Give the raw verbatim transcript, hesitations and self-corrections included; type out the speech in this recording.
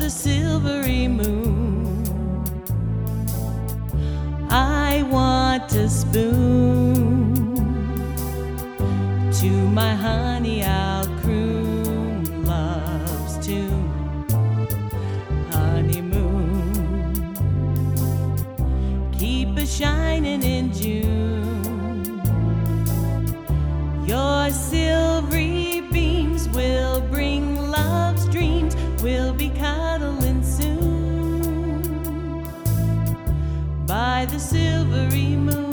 the silvery moon. I want a spoon. To my honey I'll croon love's tune. Honeymoon, keep a shining in June. Your silvery beams will bring love's dreams. We'll be cuddling soon by the silvery moon.